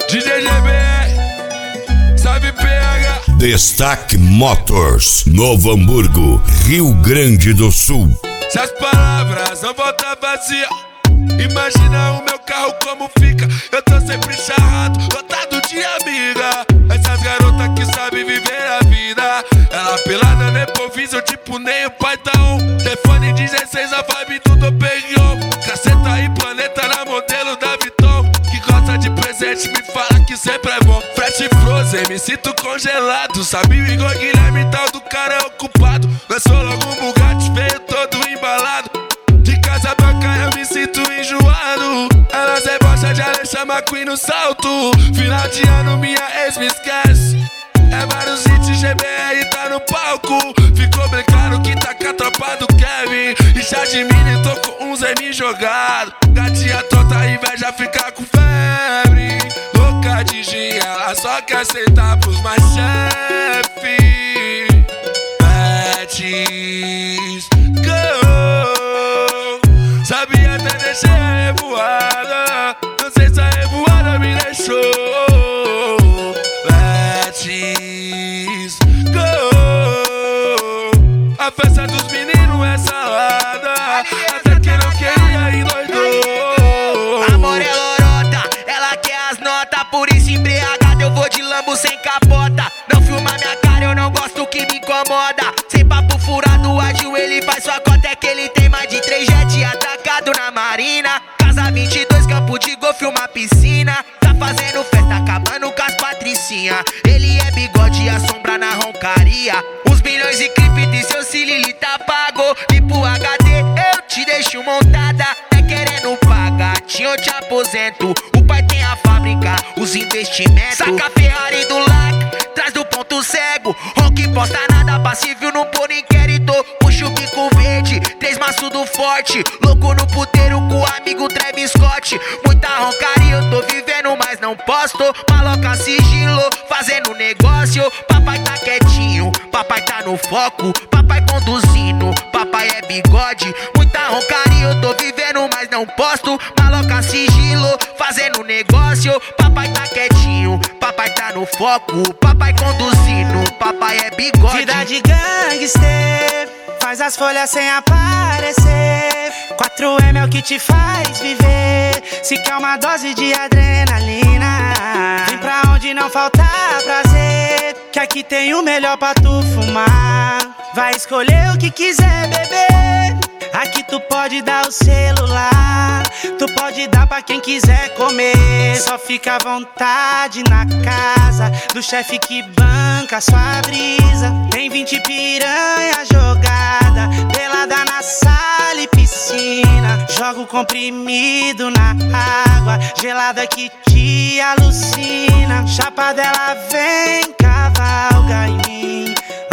DJ GB, sabe PH. Destaque Motors, Novo Hamburgo, Rio Grande do Sul. Se as palavras não voltam vazia, imagina o meu carro como fica. Eu tô sempre charrado, lotado de amiga. Essas garotas que sabem viver a vida. Ela pelada, nepovisão, tipo nem o pai tá on. Telefone 16, a vibe tudo pegou. Caceta e planeta na modelo da Viton. Que gosta de presente, me fala que sempre é bom. Fresh Frozen, me sinto congelado. Sabe o Igor Guilherme, tal do cara é ocupado. Lançou logo um Bugatti, veio todo embalado. De Casa Branca eu me sinto enjoado. Elas debocham de Alexandre McQueen no salto. Final de ano minha ex me esquece. É vários hits, GBR tá no palco. Ficou bem claro que tá com a tropa do Kevin. E já de mini tô com uns M jogado. Gatinha tonta, inveja fica com febre. Louca de gin, ela só quer sentar pros mais chefe. Betis, go. Sabia até deixar a revoada. Não sei se a revoada me deixou. Betis, go. A festa dos meninos é salada. Até quem não queria endoidou. Amor é lorota, ela quer as notas. Por isso embriagado eu vou de Lambo sem capota. Não filma minha cara, eu não gosto que me incomoda. Sem papo furado, ágil ele faz sua cota. É que ele tem mais de 3 jet atacado na marina. Casa 22, campo de golfe, uma piscina. Tá fazendo festa, acabando com as patricinha. Ele é bigode e a sombra na roncaria. Uns bilhões e clipe de seu Cilili tá pago. E pro HD eu te deixo montada. É querendo pagar, eu te aposento. O pai tem a fábrica, os investimentos. Saca a Ferrari do lac, traz do ponto cego. Rock posta nada, passível não por inquérito. Puxa o bico verde, 3 maços do forte. Louco no puteiro com o amigo Travis Scott. Muita roncaria, eu tô vivendo, mas não posto. Maloca sigilo, fazendo negócio. Papai tá quietinho, papai tá no foco. Papai conduzindo, papai é bigode. Muita roncaria, eu tô vivendo, mas não posto. Maloca sigilo, fazendo negócio. Papai tá quietinho, papai tá no foco. Papai conduzindo, papai é bigode. Vida de gangster, faz as folhas sem aparecer. 4M é o que te faz viver. Se quer uma dose de adrenalina, vem pra onde não falta prazer. Que aqui tem o melhor pra tu fumar. Vai escolher o que quiser beber. Aqui tu pode dar o celular, tu pode dar pra quem quiser comer. Só fica à vontade na casa do chefe que banca a sua brisa. Tem 20 piranha jogada, pelada na sala e piscina. Joga o comprimido na água gelada que te alucina. Chapa dela vem, cavalga em mim.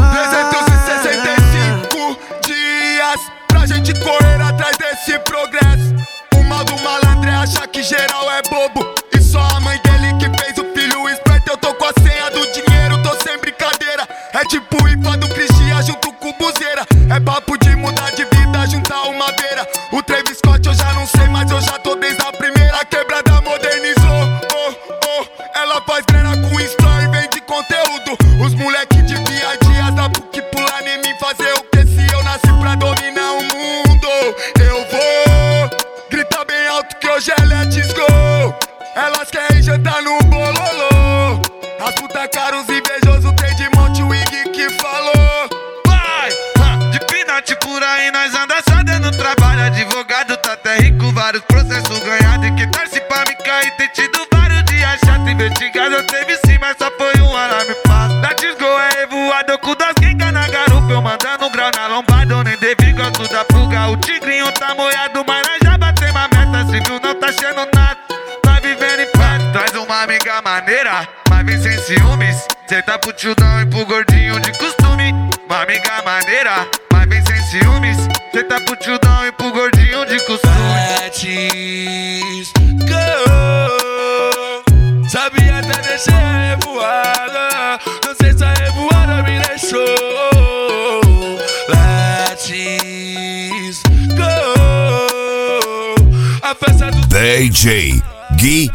365 dias pra gente correr atrás desse progresso. O mal do malandro é achar que geral é bobo. E só a mãe dele que fez o filho esperto. Eu tô com a senha do dinheiro, tô sem brincadeira. É tipo o IPA do Cristian junto com o Buzeira. É papo de mudar de vida, juntar uma beira. O Travis Scott eu já não sei, mas eu já tô desde a primeira. A quebrada modernizou, ela faz grana com story, vende conteúdo. Os moleque de dia a dia dá pro que pular em mim. Fazer o que se eu nasci pra dominar o mundo. Eu vou gritar bem alto que hoje é let's go. Elas querem jantar no bololô. As puta caros invejosos tem de monte o Iggy que falou. Vai, de pinate por aí nós anda só dando trabalho. Advogado tá até rico, vários processos ganhados. E que torce pra me cair tem tido vários dias chato. Investigado eu teve sim, mas só foi um alarme fácil. Let's go é revoado com das quengas na garupa. Eu mandando grau na lombada, eu nem devi gosto da fuga. O tigrinho tá moiado, mas nós já batemos a meta. Civil não tá achando nada, tá vivendo em paz. Traz uma amiga maneira, mas vem sem ciúmes. Cê tá pro tildão e pro gordinho de costume. Uma amiga maneira, mas vem sem ciúmes. Cê tá pro tildão e pro gordinho de costume. Betis, go. Sabia até deixar a revoada. Não sei se a revoada me deixou. Betis, go. A festa do DJ Gui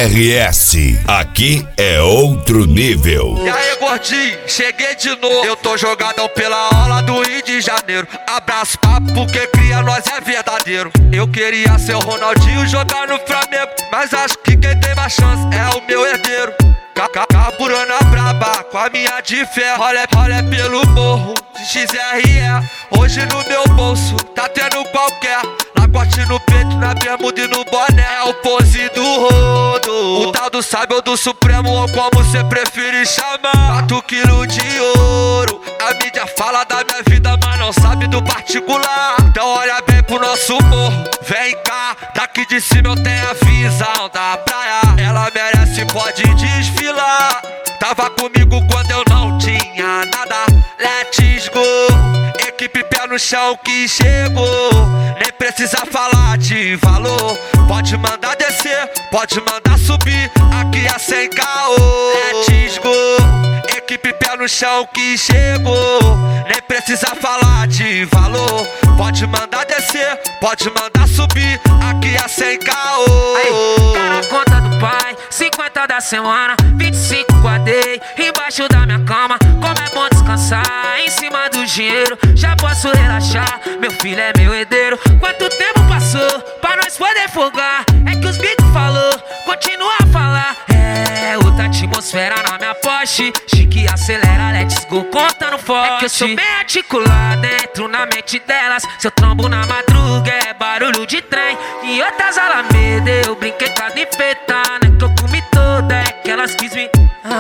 RS. Aqui é outro nível. E aí, gordinho, cheguei de novo. Eu tô jogadão pela aula do Rio de Janeiro. Abraço, papo, porque cria nós é verdadeiro. Eu queria ser o Ronaldinho jogar no Flamengo, mas acho que quem tem mais chance é o meu herdeiro. Caburana braba, com a minha de ferro. Olha pelo morro de XRE. Hoje no meu bolso tá tendo qualquer lagote no peito, na bermuda e no boné. É o pose do rodo, o tal do sábio do Supremo, ou como cê preferir chamar. 4 quilos de ouro. A mídia fala da minha vida, mas não sabe do particular. Então olha bem pro nosso morro, vem cá. Daqui de cima eu tenho a visão da praia. Ela merece, pode desfilar. Tava comigo quando eu não tinha nada. Let's go. Equipe pé no chão que chegou. Nem precisa falar de valor. Pode mandar descer, pode mandar subir. Aqui é sem caô. Let's go. Equipe pé no chão que chegou. Nem precisa falar de valor. Pode mandar descer, pode mandar subir. Aqui é sem caô. Aí, tá na conta do pai, 50 da semana, 25 guardei embaixo da minha cama. Como é bom descansar em cima do dinheiro. Já posso relaxar, meu filho é meu herdeiro. Quanto tempo passou pra nós poder folgar? É que os beats falou, continua a falar. É outra atmosfera na minha Porsche. Chique acelera, let's go, contando forte. É que eu sou bem articulado, entro na mente delas. Seu trombo na madruga é barulho de trem. Em outras alameda eu brinquei com a enfeita. Não é que eu comi toda, é que elas quis me...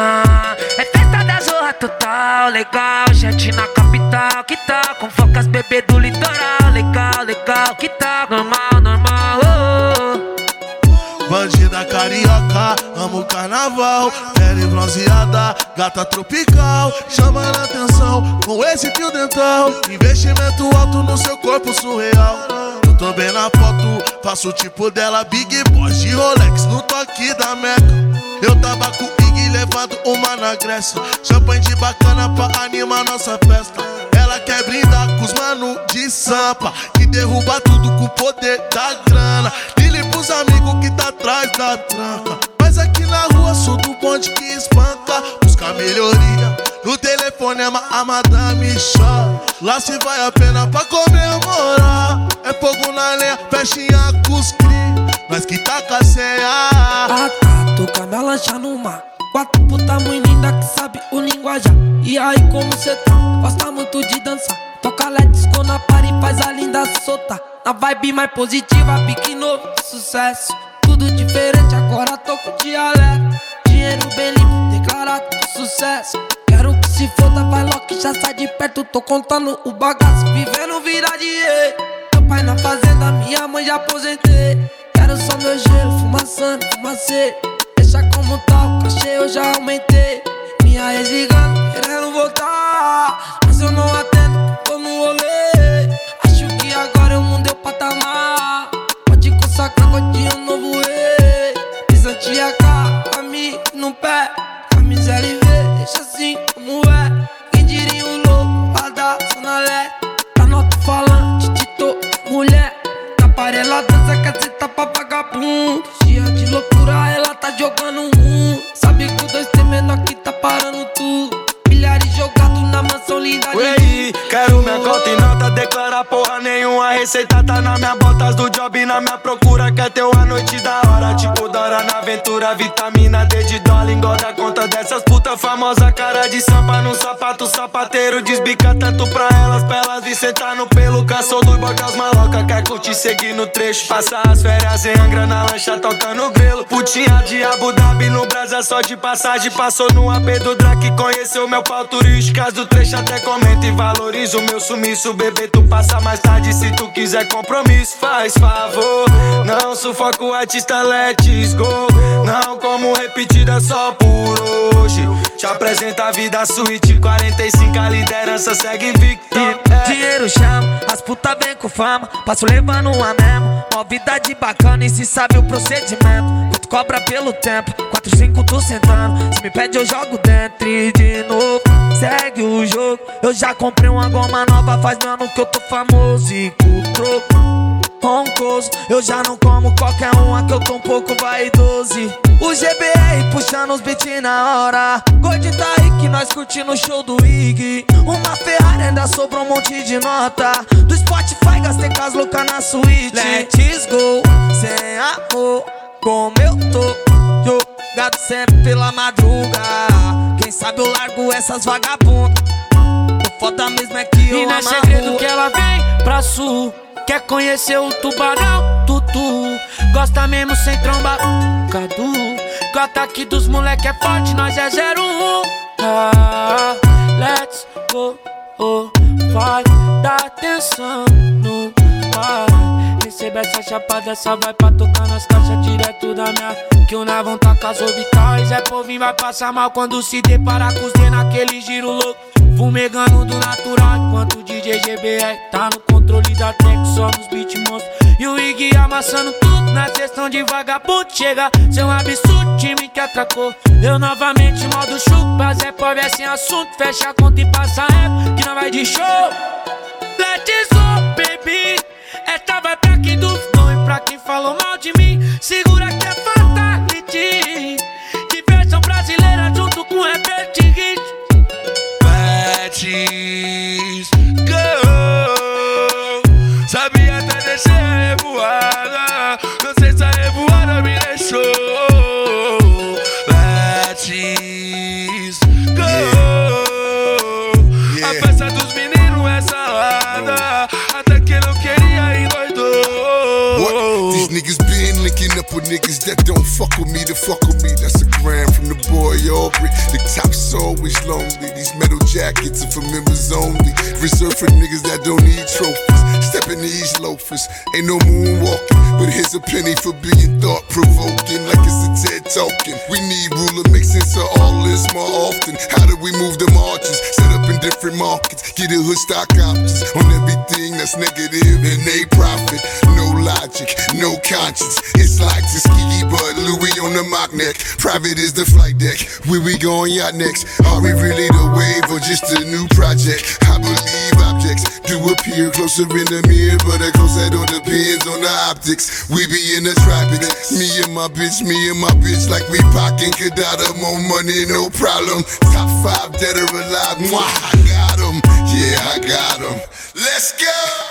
é festa da zorra total, legal. Jet na capital, que tal? Com focas bebê do litoral, legal, legal, que tal? Normal, normal, oh. Bandida carioca, amo carnaval. Pele bronzeada, gata tropical. Chamando a atenção com esse fio dental. Investimento alto no seu corpo surreal. Eu tô bem na foto, faço o tipo dela. Big Boss de Rolex no toque da Meca. Eu tava com o Big levando uma na Grécia. Champanhe de bacana pra animar nossa festa. Ela quer brindar com os mano de Sampa, que derruba tudo com o poder da grana. Lili pros amigos que tá atrás da tranca. Mas aqui na rua sou do bonde que espanca. Busca melhoria, no telefone a madame chora. Lá se vai a pena pra comemorar. É fogo na lenha, festinha com os cri. Nós que tá com a senha. Toca minha lancha no mar. 4 puta muito linda que sabe o linguajar. E aí como cê tá? Gosta muito de dançar. Toca let's go na party, faz a linda soltar. Na vibe mais positiva, pique novo, sucesso. Tudo diferente, agora tô com dialeto. Dinheiro bem limpo, declarado sucesso. Quero que se foda, vai logo que já sai de perto. Tô contando o bagaço, vivendo vida de rei. Meu pai na fazenda, minha mãe já aposentei. Quero só meu gelo, fumaçando, fumacê. Deixa como tá, o cachê eu já aumentei. Minha ex ligando, querendo voltar, mas eu não atendo, tô no rolê. Acho que agora eu mudei o patamar. Pode consagrar godinho um novo rei. Pisante a cara, amigo no pé. Camisa LV, deixa assim como é. Quem diria um louco, vai dar sonalé. Tá no alto-falante, tito, mulher. Na parela dança, quer sentar pra vagabundo. Dia de loucura, ela tá jogando sabe que o 2T menor que tá parando tudo. Milhares jogados na mansão linda. Ué, quero minha conta e nota, declarar porra nenhuma. Receita tá na minha botas do job, na minha procura. Quer ter uma noite da hora, tipo Dora na aventura. Vitamina D de dólar, engorda a conta dessas puta famosa. Cara de sampa no sapato, sapateiro desbica tanto pra elas vir sentar no pelo. Caçou do boy das maloca, quer curtir, seguir no trecho. Passar as férias em Angra na lancha, tocando grelo. Putinha de Abu Dhabi no brasa só de passagem. Passou no AP do Drake, conheceu meu pau turísticas do trecho. Até comenta e valoriza o meu sumiço. Bebê, tu passa mais tarde se tu quiser compromisso. Faz favor, não sufoca o artista, let's go. Não como repetida só por hoje. Te apresenta a vida suíte, 45 a liderança segue invicto. Dinheiro chama, as puta vem com fama. Passo levando uma mesmo, uma vida de bacana e se sabe o procedimento. Tu cobra pelo tempo, 4, 5 tu sentando. Se me pede eu jogo dentro e de novo segue o jogo. Eu já comprei uma goma nova, faz um ano que eu tô famoso e com o troco. roncoso. Eu já não como qualquer uma que eu tô um pouco vaidoso. O GBR puxando os beats na hora. Gordinho tá aí que nós curtindo o show do Iggy. Uma Ferrari ainda sobrou um monte de nota. Do Spotify gastei com as loucas na suíte. Let's go, sem amor, como eu tô jogado sempre pela madruga. Quem sabe eu largo essas vagabundas. O foda mesmo é que eu e não é segredo que ela vem pra sul. Quer conhecer o tubarão, tutu. Gosta mesmo sem tromba, Cadu. O ataque dos moleque é forte, nós é 01. Let's go, vai dar atenção no vai. Recebe essa chapada, essa vai pra tocar nas caixas direto da minha. Que o Navão tá com as orbitais. É povinho, vai passar mal quando se deparar com os D naquele giro louco. Fumegando do natural, enquanto o DJ GBR tá no controle da tech, só nos beat monstros. E o Iggy amassando tudo na sessão de vagabundo. Chega, seu absurdo, time que atracou. Eu novamente modo chupa, Zé pobre é sem assunto. Fecha a conta e passa rap, que não vai de show. Let's go, baby. Esta vai pra quem duvidou e pra quem falou mal de mim. Segura que é fatality. Diversão brasileira junto com Herbert Hit. Let's go. Sabia até descer a revoada. Não sei se a revoada me deixou. Let's go. A festa dos meninos é salada. Até que não queria e doidou. These niggas been linking up with niggas that don't fuck with me to fuck with me. That's a gram from the boy Aubrey. The top's always lonely. These metal jackets are for members only. Reserved for niggas that don't need trophies. Stepping these loafers, ain't no moonwalking. But here's a penny for being thought-provoking, like it's a TED talking. We need ruler, make sense of all this more often. How do we move the margins? Set up in different markets. Get a hood stock options on everything that's negative and they profit. No logic, no conscience. It's like Tuskegee, but Louis on the mock neck. Private is the flight deck. Where we going yacht next? Are we really the wave or just a new project? I believe objects do appear closer in the mirror, but of course that all depends on the optics. We be in the tropics, me and my bitch like we pockin' Kadada. More money, no problem. Top 5 dead or alive, mwah, I got 'em. Yeah, I got 'em. Let's go.